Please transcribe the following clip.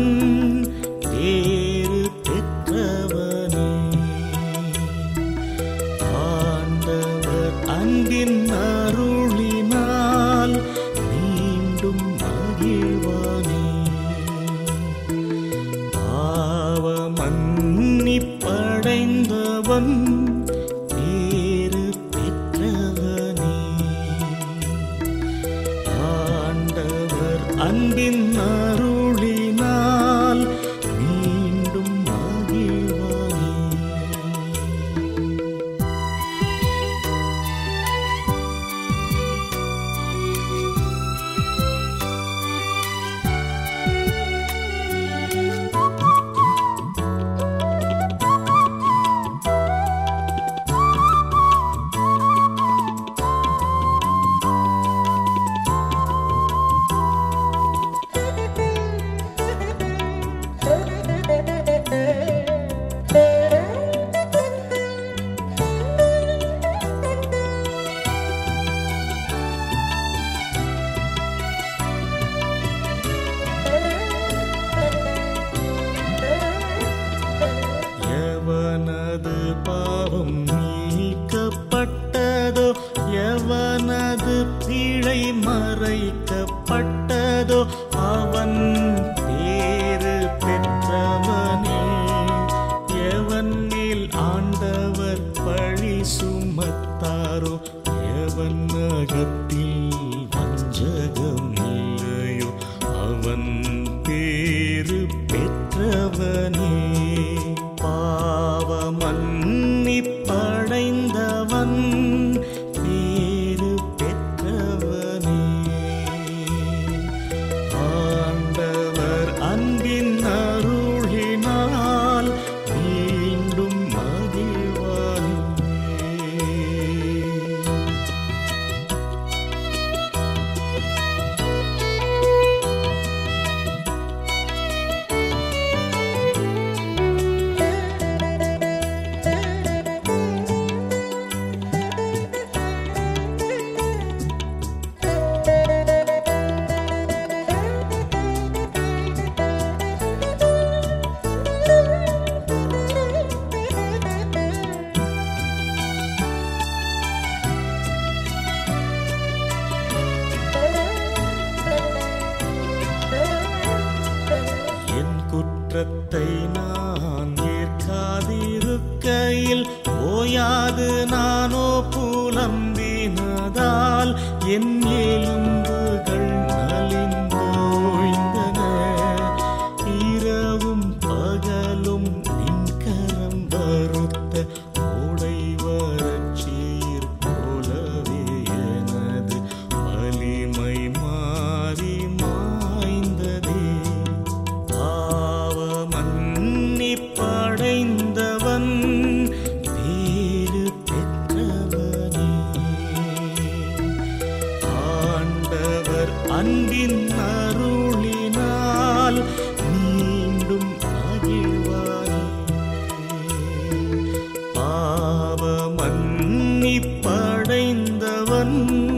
பேறு பெற்றவனே. ஆண்டவர் அன்பின் அருளினால் மீண்டும் மகிழ்வானே. பாவ மன்னிப்படைந்தவன் பேறு பெற்றவனே. ஆண்டவர் அன்பின் அருளினால் மீண்டும் மகிழ்வானே. எவனது பாவம் நீக்கப்பட்டதோ, எவனது பிழை மறைக்கப்பட்டதோ, அவன் பேறு பெற்றவனே. எவன் மேல் ஆண்டவர் பழி சுமத்தாரோ, எவன் அகத்தில் வஞ்சகம் இல்லையோ, அவன் பேறு பெற்றவனே. பாவ மன்னிப்படைந்தவன் பேறு பெற்றவனே. ஆண்டவர் அன்பின் அருளினால் மீண்டும் மகிழ்வானே. குற்றத்தை நான் ஏற்காதிருக்கையில் ஓயாது நானோ புலம்பினதால் என் எலும்புகள் நலிந்தோய்ந்தன. இரவும் பகலும் நின் கரம் வருத்த ஓடை வறட்சீர் போலவே எனது வலிமை மாறி மாய்ந்ததே. மன்னிப்படைந்தவன் பேறு பெற்றவனே. ஆண்டவர் அன்பின் அருளினால் மீண்டும் மகிழ்வானே. பாவ மன்னிப்படைந்தவன்